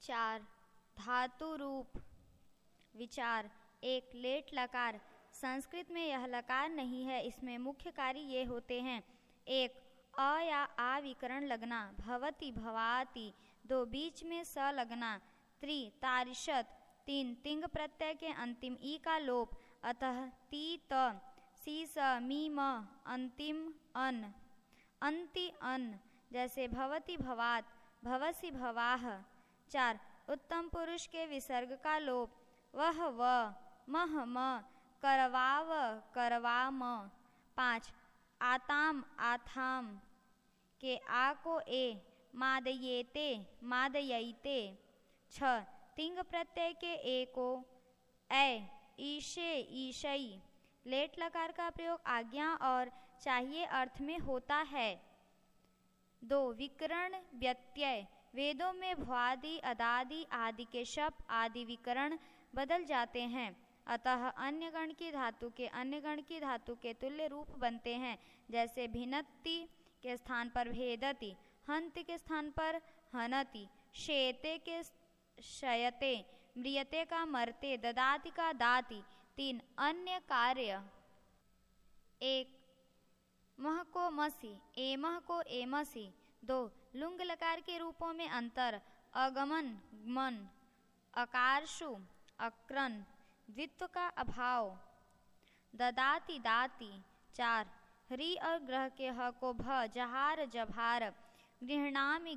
4. धातु रूप विचार। 1. लेट लकार। संस्कृत में यह लकार नहीं है, इसमें मुख्य कार्य ये होते हैं। 1. अ या आ विकरण लगना, भवति भवाति। 2. बीच में स लगना, त्रि तारिशत। 3. तिंग प्रत्यय के अंतिम ई का लोप, अतः ती त सी स मी म अंतिम अन अंति अन, जैसे भवति भवात, भवसि भवाह। 4. उत्तम पुरुष के विसर्ग का लोप, वह व मह म करवाव करवाम। 5. आताम आथाम के आ को ए, मादयेते मादयैते। 6. तिंग प्रत्यय के ए को ऐ, ईशे ईशई। लेट लकार का प्रयोग आज्ञा और चाहिए अर्थ में होता है। 2. विकरण व्यत्यय। वेदों में भ्वादि अदादि आदि के शप आदि विकरण बदल जाते हैं, अतः अन्य गण की धातु के अन्य गण की धातु के तुल्य रूप बनते हैं, जैसे भिन्नति के स्थान पर भेदति, हन्ति के स्थान पर हनति, शेते के शयते, म्रियते का मरते, ददाति का दाति। 3. अन्य कार्य। 1. मह को मसी, एमह को एमसी। 2. लुंग लकार के रूपों में अंतर, अगमन गमन, अकारशु अक्रन, द्वित्व का अभाव, ददाति दाति। 4. ह्री और ग्रह के ह को भ, जहार जभार, गृह्णामि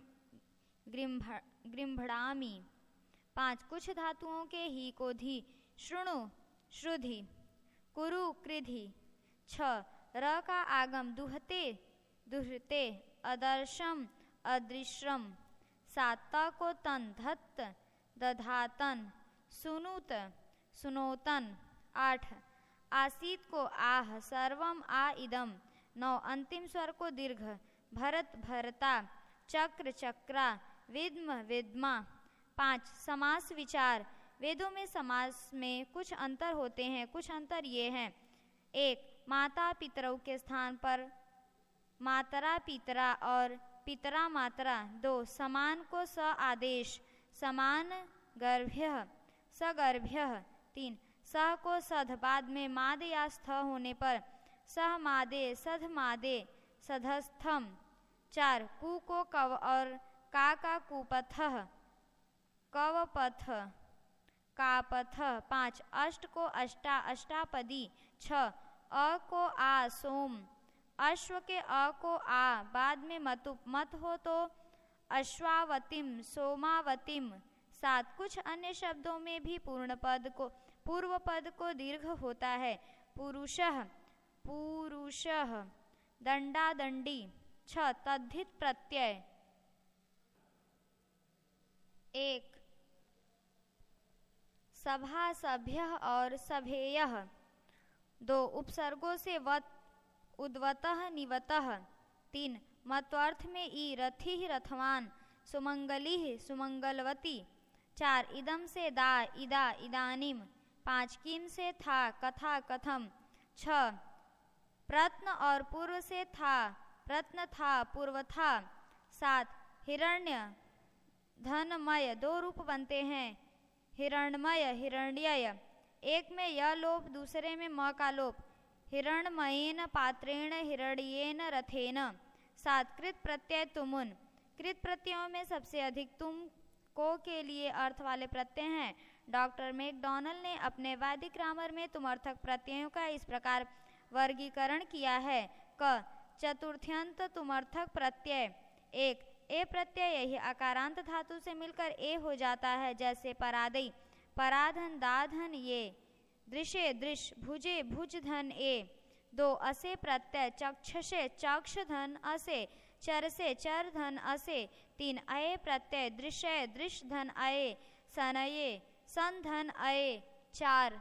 गृम्भणामि। 5. कुछ धातुओं के ही को धी, शृणु श्रुधि, कुरु कृधि। 6. र का आगम, दुहते दुहते, अदर्शम अदृश्यम। 7. त को तन, धत्त दधातन, सुनुत सुनोतन। 8. आसीत को आह, सर्वम आ इदम। 9. अंतिम स्वर को दीर्घ, भरत भरता, चक्र चक्रा, विद्म विद्मा। 5. समास विचार। वेदों में समास में कुछ अंतर होते हैं, कुछ अंतर ये हैं। 1. माता पितरौ के स्थान पर मातरा पितरा और पितरा मातरा। 2. समान को स आदेश, समान गर्भ्य सगर्भ्य। 3. सह को सध, बाद में माद या स्थ होने पर सह मादे सध मादे सधस्थम। 4. कु को कव और का कुपथ, कवपथ कापथ। 5. अष्ट को अष्टा, अष्टापदी। 6. अ को आ, सोम। अश्व के अ को आ, बाद में मतुप, मत हो तो अश्वावतिम सोमावतिम। 7. कुछ अन्य शब्दों में भी पूर्व पद को दीर्घ होता है, पुरुषः पूरुषः, दंडा दंडी। 6. तद्धित प्रत्यय। 1. सभा सभ्य और सभेयः। 2. उपसर्गों से वत, उद्वतः निवतः। 3. मत्वर्थ में ई, रथि रथवान, सुमंगली सुमंगलवती। 4. इदम से दा, इदा इदानीम। 5. किम से था, कथा कथम। 6. प्रत्न और पूर्व से था, प्रत्न था पूर्व था। 7. हिरण्य धनमय, 2 रूप बनते हैं, हिरण्मय हिरण्यय। एक में य लोप, दूसरे में म का लोप, हिरण्मयेन पात्रेण हिरण्येन रथेन। 7. कृत प्रत्यय तुमुन। कृत प्रत्ययों में सबसे अधिक तुम को के लिए अर्थ वाले प्रत्यय हैं। डॉक्टर मैकडॉनल्ड ने अपने वैदिक ग्रामर में तुमर्थक प्रत्ययों का इस प्रकार वर्गीकरण किया है। क. चतुर्थ्यंत तुमर्थक प्रत्यय। 1. ए प्रत्यय यही अकारांत धातु से मिलकर ए हो जाता है, जैसे परादई, पराधन दाधन ये, दृशे दृश, भुजे भुज धन ए। 2. असे प्रत्यय, चक्षसे चक्ष धन असे, चरसे चर धन असे। 3. अये प्रत्यय, दृश्य दृश धन अये, सनये सन धन अये। 4.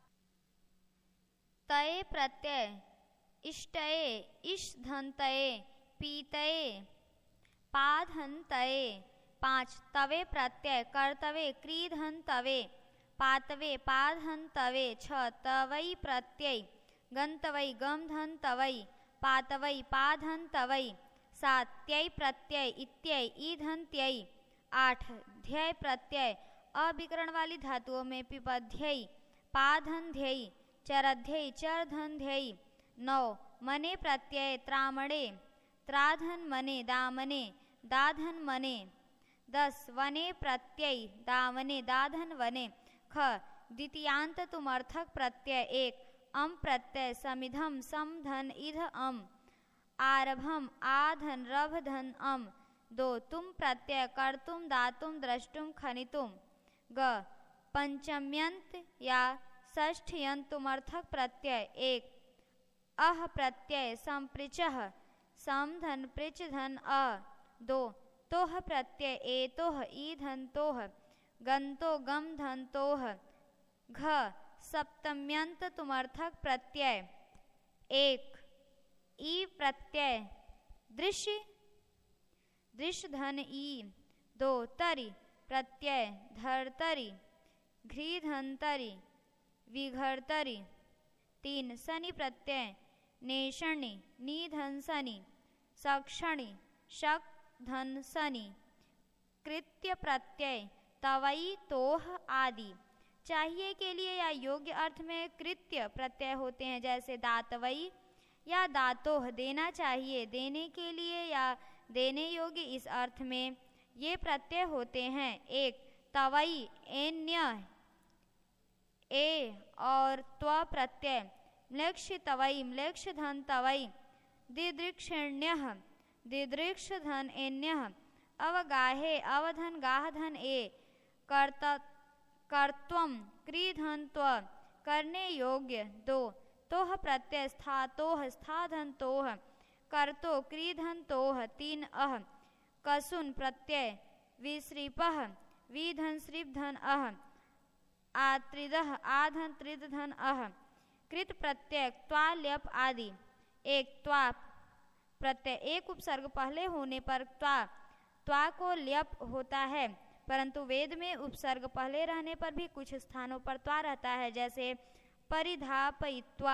तये प्रत्यय, इष्टये इष धन तये, पीतये पाधन तये। 5. तवे प्रत्यय, कर्तवे क्रीधन तवे, पातवे पाधन तवे। 6. तवई प्रत्यय, गंतवई गम धन तवई, पातवई पाधन तवई। 7. त्यय प्रत्यय, इत्यय ईधन त्यय, 8 ध्यय प्रत्यय अविकरण वाली धातुओं में पिपध्ययी पाधन ध्ययी चरध्ययी चरधन ध्ययी। 9 मने प्रत्यय त्रामणे त्राधन मने दामने दाधन मने। 10 वने प्रत्यय दावने दाधन वने। ख द्वितीयांत तुमर्थक प्रत्यय 1 अम प्रत्यय समिधम समधन इध अम आरभम आधन रभधन अम। 2 तुम प्रत्यय कर्तुम दातुम द्रष्टुम खनितुम। ग पंचम्यंत या षष्ठ्यंत तुमर्थक प्रत्यय 1 अह प्रत्यय संप्रिचः समधन पृच धन अ। 2 तोह प्रत्यय एतोह ईधन तोह गंतो गम धन तोह। घ सप्तम्यंत तुमर्थक प्रत्यय 1 ई प्रत्यय दृश्य दृश्य धन ई। 2 तरि प्रत्यय धर्तरि घ्री धंतरि विघर्तरि। 3 शनि प्रत्यय नेषणि निधन शनि सक्षणि शक धन शनि। कृत्य प्रत्यय तवई तोह आदि चाहिए के लिए या योग्य अर्थ में कृत्य प्रत्यय होते हैं, जैसे दातवई या दातोह देना चाहिए देने के लिए या देने योग्य इस अर्थ में ये प्रत्यय होते हैं। 1 तवई एन्य ए और त्व प्रत्यय म्लेक्ष तवई म्लेक्ष धन तवई दिदृक्षण्यः दिदृक्ष धन एन्यः अवगाहे अवधन गाह धन ए कर्त्वम क्रीधन त्व करने योग्य। 2 तोह प्रत्यय स्थातोह स्थाधन तोह कर्तो क्रीधन तोह। 3 अह कसुन प्रत्यय विश्रीपः विधन श्रीप धन अह आत्रिदः आधन त्रिद धन अह। कृत प्रत्यय त्वा ल्यप आदि। 1 त्वा प्रत्यय एक उपसर्ग पहले होने पर त्वा को ल्यप होता है, परंतु वेद में उपसर्ग पहले रहने पर भी कुछ स्थानों पर त्वा रहता है, जैसे परिधापयित्वा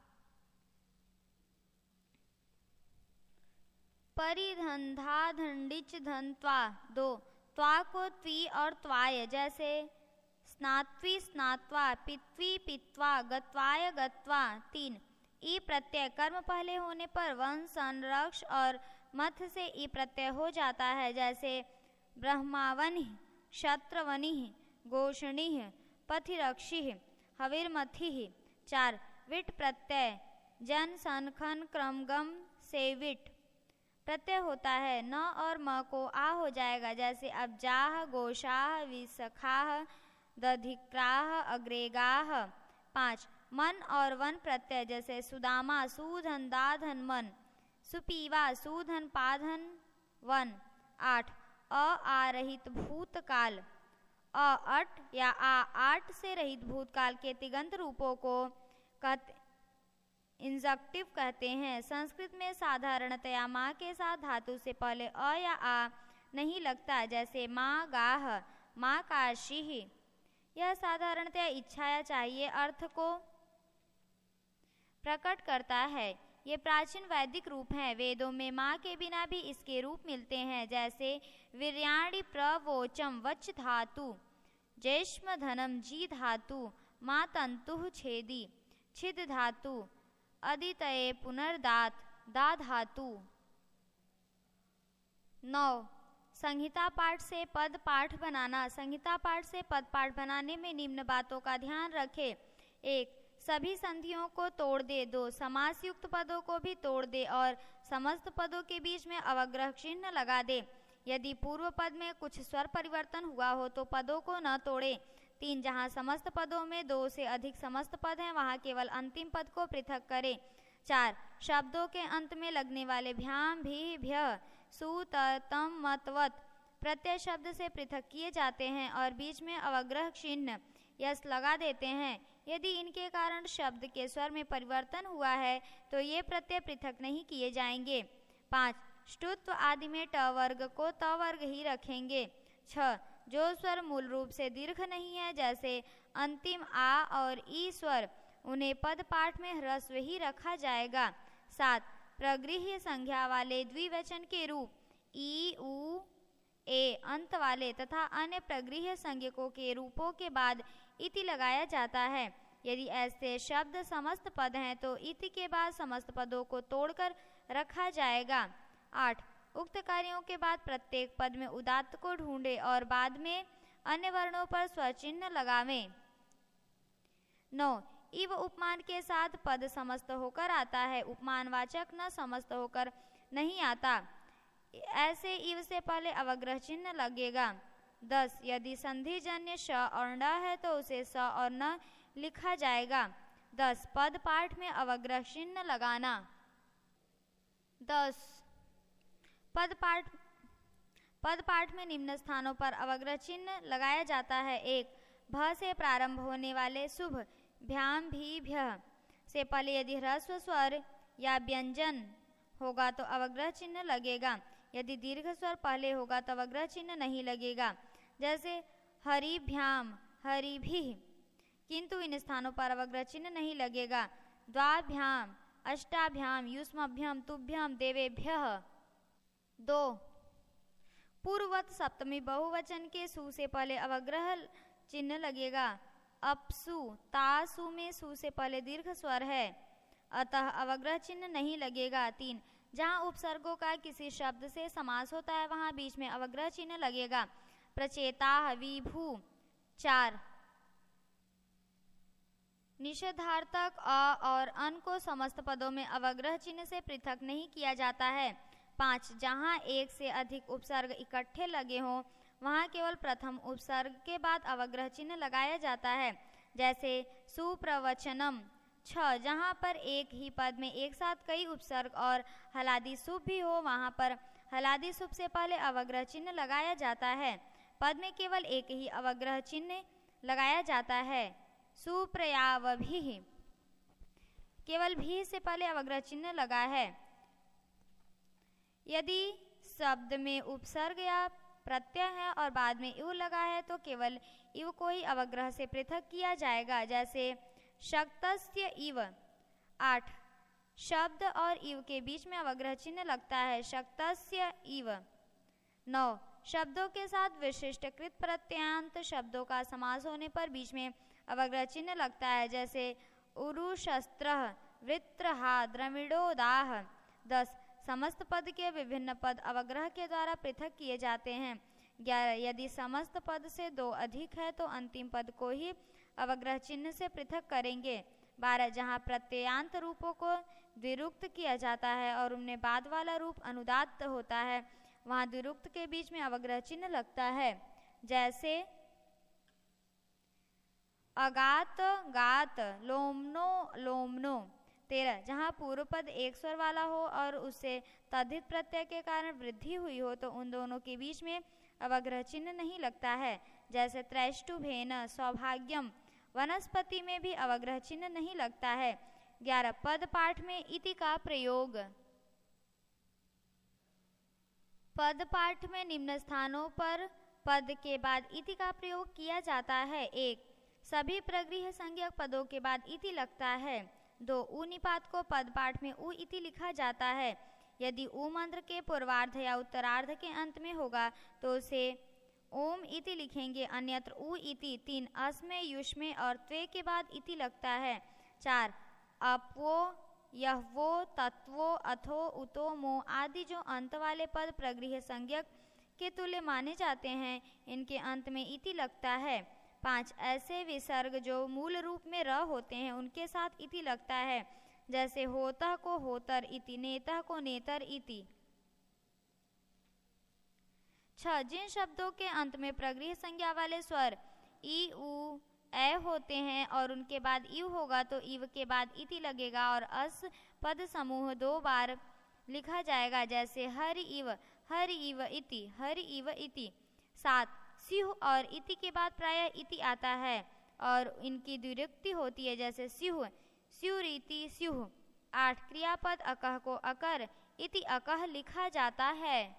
परिधंधाधंडिच धन त्वा। 2 त्वा को त्वी और त्वाय, जैसे स्नात्वी स्नात्वा पित्वी पित्वा गत्वाय गत्वा। 3 ई प्रत्यय कर्म पहले होने पर वन संरक्ष और मथ से ई प्रत्यय हो जाता है, जैसे ब्रह्मावनि क्षत्रवनि गोषणि पथिरक्षि हविर्मथि। 4 विट प्रत्यय जन सनखन क्रमगम से विट प्रत्यय होता है, न और म को आ हो जाएगा, जैसे अब्जाह गोशाह विसखाह दधिक्राह अग्रेगाह। 5 मन और वन प्रत्यय, जैसे सुदामा सूधन दाधन मन सुपीवा सूधन पाधन वन। 8 आ रहित भूतकाल अट या आट से रहित भूतकाल के तिगंत रूपों को इंजक्टिव कहते हैं। संस्कृत में साधारणतया माँ के साथ धातु से पहले अ या आ नहीं लगता, जैसे माँ गाह माँ काशीः। यह साधारणतया इच्छा या चाहिए अर्थ को प्रकट करता है। ये प्राचीन वैदिक रूप हैं। वेदों में माँ के बिना भी इसके रूप मिलते हैं, जैसे वीर्याणि प्रवोचम वच धातु जैष्म धनम जी धातु माँ तंतुः छेदी छिद धातु अदितये पुनर्दात दा धातु। 9 संहिता पाठ से पद पाठ बनाना। संहिता पाठ से पद पाठ बनाने में निम्न बातों का ध्यान रखें। 1 सभी संधियों को तोड़ दे। 2 समास युक्त पदों को भी तोड़ दे और समस्त पदों के बीच में अवग्रह चिन्ह लगा दे। यदि पूर्व पद में कुछ स्वर परिवर्तन हुआ हो तो पदों को न तोड़े। 3 जहाँ समस्त पदों में 2 से अधिक समस्त पद हैं, वहाँ केवल अंतिम पद को पृथक करें। 4 शब्दों के अंत में लगने वाले भ्याम भी भ्य सु तम मतवत प्रत्यय शब्द से पृथक किए जाते हैं और बीच में अवग्रह चिन्ह यस लगा देते हैं। यदि इनके कारण शब्द के स्वर में परिवर्तन हुआ है तो ये प्रत्यय पृथक नहीं किए जाएंगे। 5 ष्टुत्व आदि में ट वर्ग को त वर्ग ही रखेंगे। 6 जो स्वर मूल रूप से दीर्घ नहीं है, जैसे अंतिम आ और ई स्वर, उन्हें पद पाठ में ह्रस्व ही रखा जाएगा। 7 प्रगृह्य संज्ञा वाले द्विवचन के रूप ई उ ए अंत वाले तथा अन्य प्रगृह्य संज्ञकों के रूपों के बाद इति लगाया जाता है। यदि ऐसे शब्द समस्त पद हैं तो इति के बाद समस्त पदों को तोड़कर रखा जाएगा। 8. उक्त कार्यों के बाद प्रत्येक पद में उदात्त को ढूंढे और बाद में अन्य वर्णों पर स्वचिन्ह लगावें। 9. इव उपमान के साथ पद समस्त होकर आता है, उपमानवाचक न समस्त होकर नहीं आता। ऐसे इव से पहले अवग्रह चिन्ह लगेगा। 10. यदि संधिजन्य श और न है तो उसे स और न लिखा जाएगा। 10. पद पाठ में अवग्रह चिन्ह लगाना। 10. पद पाठ में निम्न स्थानों पर अवग्रह चिन्ह लगाया जाता है। 1. भ से प्रारंभ होने वाले शुभ भ्याम भी भ्यः से पहले यदि ह्रस्व स्वर या व्यंजन होगा तो अवग्रह चिन्ह लगेगा। यदि दीर्घ स्वर पहले होगा तो अवग्रह चिन्ह नहीं लगेगा, जैसे हरिभ्याम हरिभिः, किंतु इन स्थानों पर अवग्रह चिन्ह नहीं लगेगा। द्वाभ्याम अष्टाभ्याम युष्मभ्यम तुभ्यम देवेभ्यः। 2. पूर्ववत सप्तमी बहुवचन के सु से पहले अवग्रह चिन्ह लगेगा। अपसु तासु में सु से पहले दीर्घ स्वर है, अतः अवग्रह चिन्ह नहीं लगेगा। 3. जहाँ उपसर्गों का किसी शब्द से समास होता है वहाँ बीच में अवग्रह चिन्ह लगेगा। प्रचेताः विभु। 4. निषेधार्थक अ और अन को समस्त पदों में अवग्रह चिन्ह से पृथक नहीं किया जाता है। 5. जहाँ एक से अधिक उपसर्ग इकट्ठे लगे हों वहाँ केवल प्रथम उपसर्ग के बाद अवग्रह चिन्ह लगाया जाता है, जैसे सुप्रवचनम। 6. जहाँ पर एक ही पद में एक साथ कई उपसर्ग और हलादी सुप भी हो वहाँ पर हलादी सुप से पहले अवग्रह चिन्ह लगाया जाता है। पद में केवल एक ही अवग्रह चिन्ह लगाया जाता है। सुप्रयावभिः, केवल भी से पहले अवग्रह चिन्ह लगा है। यदि शब्द में उपसर्ग या प्रत्यय है और बाद में इव लगा है तो केवल इव को ही अवग्रह से पृथक किया जाएगा, जैसे शक्तस्य इव। 8. शब्द और इव के बीच में अवग्रह चिन्ह लगता है, शक्तस्य इव। 9. शब्दों के साथ विशिष्टकृत प्रत्ययांत शब्दों का समास होने पर बीच में अवग्रह चिन्ह लगता है, जैसे उरुशस्त्रः वृत्रहा द्रविड़ोदाः। 10. समस्त पद के विभिन्न पद अवग्रह के द्वारा पृथक किए जाते हैं। 11. यदि समस्त पद से 2 अधिक है तो अंतिम पद को ही अवग्रह चिन्ह से पृथक करेंगे। 12. जहाँ प्रत्ययांत रूपों को द्विरुक्त किया जाता है और उनमें बाद वाला रूप अनुदात्त होता है वहाँ द्विरुक्त के बीच में अवग्रह चिन्ह लगता है, जैसे अगात गात लोमनो लोमनो। 13. जहाँ पूर्व पद एक स्वर वाला हो और उससे तद्धित प्रत्यय के कारण वृद्धि हुई हो तो उन दोनों के बीच में अवग्रह चिन्ह नहीं लगता है, जैसे त्रैष्टुभेन सौभाग्यम। वनस्पति में भी अवग्रह चिन्ह नहीं लगता है। 11. पद पाठ में इति का प्रयोग। पद पाठ में निम्न स्थानों पर पद के बाद इति का प्रयोग किया जाता है। 1. सभी प्रगृह्य संज्ञक पदों के बाद इति लगता है। 2. उ निपात को पद पाठ में उ इति लिखा जाता है। यदि उ मंत्र के पूर्वार्ध या उत्तरार्ध के अंत में होगा तो उसे ओम इति लिखेंगे, अन्यत्र उ इति। 3. अस्मे युष्मे और त्वे के बाद इति लगता है। 4. अपवो यहवो तत्वो अथो उतो मो आदि जो अंत वाले पद प्रगृह्य संज्ञक के तुल्य माने जाते हैं इनके अंत में इति लगता है। 5. ऐसे विसर्ग जो मूल रूप में र होते हैं उनके साथ इति लगता है, जैसे होतः को होतर इति, नेतः को नेतर इति। 6. जिन शब्दों के अंत में प्रगृह्य संज्ञा वाले स्वर ई उ ए होते हैं और उनके बाद इव होगा तो इव के बाद इति लगेगा और अस पद समूह 2 बार लिखा जाएगा, जैसे हरि इव इति, हरि इव इति। 7. स्युः और इति के बाद प्रायः इति आता है और इनकी द्विरुक्ति होती है, जैसे स्युः स्युरिति स्युः। 8. क्रियापद अकह को अकर इति अकह लिखा जाता है।